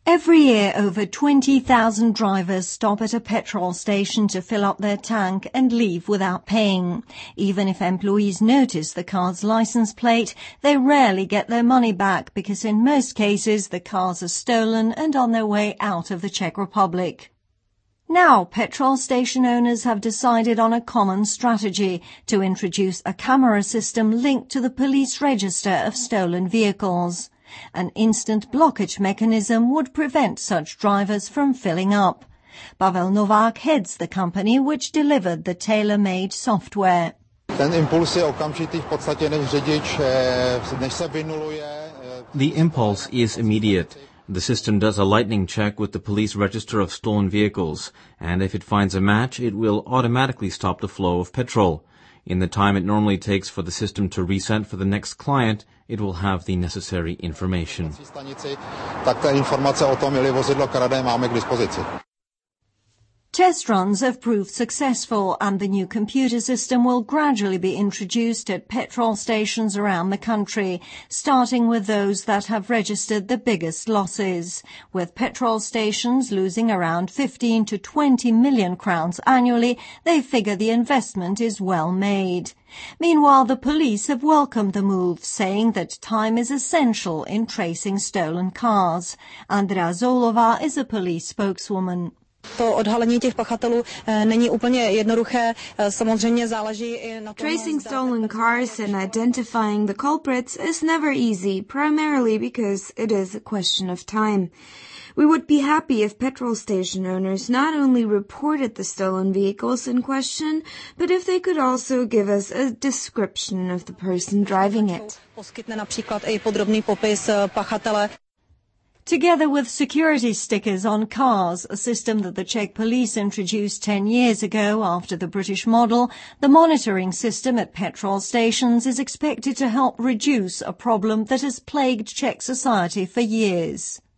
Every year, over 20,000 drivers stop at a petrol station to fill up their tank and leave without paying. Even if employees notice the car's license plate, they rarely get their money back because in most cases the cars are stolen and on their way out of the Czech Republic. Now, petrol station owners have decided on a common strategy to introduce a camera system linked to the police register of stolen vehicles. An instant blockage mechanism would prevent such drivers from filling up. Pavel Novák heads the company which delivered the tailor-made software. Ten impuls je okamžitý v podstatě, než se vynuluje. The impulse is immediate. The system does a lightning check with the police register of stolen vehicles, and if it finds a match, it will automatically stop the flow of petrol. In the time it normally takes for the system to reset for the next client, it will have the necessary information. Test runs have proved successful, and the new computer system will gradually be introduced at petrol stations around the country, starting with those that have registered the biggest losses, with petrol stations losing around 15 to 20 million crowns annually. They figure the investment is well made. Meanwhile, the police have welcomed the move, saying that time is essential in tracing stolen cars. Andrea Zolova is a police spokeswoman. To odhalení těch pachatelů není úplně jednoduché, samozřejmě záleží i na tom. Tracing stolen cars and identifying the culprits is never easy, primarily because it is a question of time. We would be happy if petrol station owners not only reported the stolen vehicles in question, but if they could also give us a description of the person driving it. Poskytne například i podrobný popis pachatele. Together with security stickers on cars, a system that the Czech police introduced 10 years ago after the British model, the monitoring system at petrol stations is expected to help reduce a problem that has plagued Czech society for years.